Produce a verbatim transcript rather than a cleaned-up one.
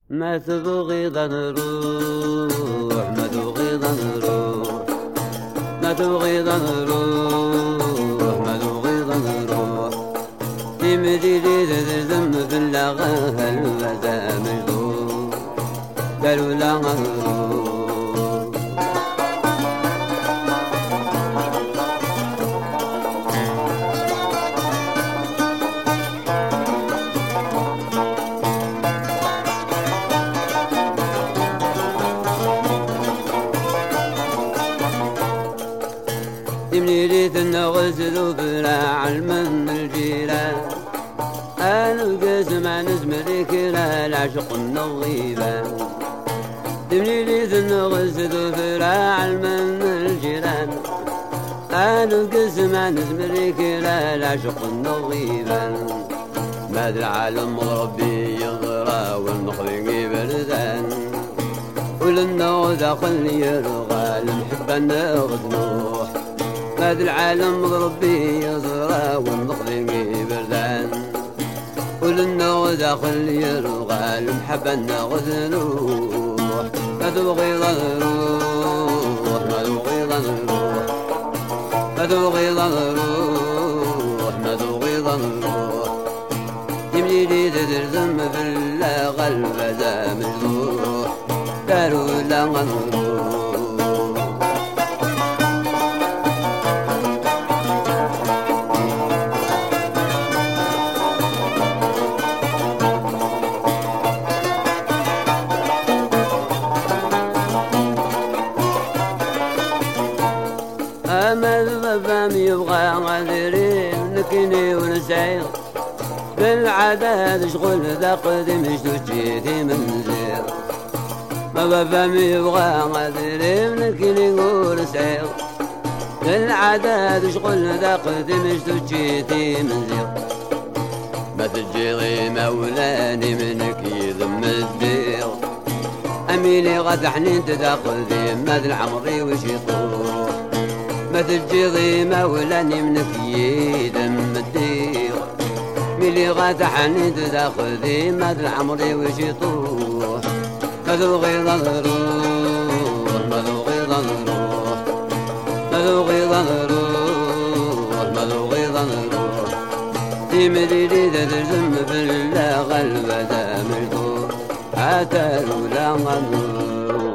ما تبغي نروح ما تبغي نروح ما تبغي نروح ما تبغي نروح تمدي لي ذم في اللغة المزامل قالوا لا نروح تمنيلي تنغزلوا براع من الجيران أنا القسم عن زمريك لا العشق النظيبان تمنيلي تنغزلوا براع من الجيران أنا القسم عن زمريك لا العشق النظيبان ماذا العالم ربي يغرى والمخلوق بردان ولنا داخل يرغى المحبة نغدنوح هذا العالم ربي يزرع والمخلوق بردان ولنا داخل يرغى المحبة نغدنوح ما تبغي نروح ما تبغي نروح ما تبغي نروح ما تبغي نروح تملي لي تدرزم في اللغة البدا مجروح قالوا لا نروح أما الغفام يبغى غادري نكني ونسعير بالعداد شغل ذا قدم شتوشيتي من زير ما الغفام يبغى غادري نكني ونسعير بالعداد شغل ذا قدم شتوشيتي من زير ما تجيغي مولاني منك يذم الدير أميلي غاد حنين تداخل ذي ماذا العمري وش يطور ما تجيغي مولاني منك يدم الدير ميلي غاد حنين تداخل ذي ماذا العمري وش يطور ما تبغي نروح ما تبغي نروح ما تبغي نروح ما تبغي نروح تمدي لي تدرزم في اللغة البدا مجدور حتى لا نروح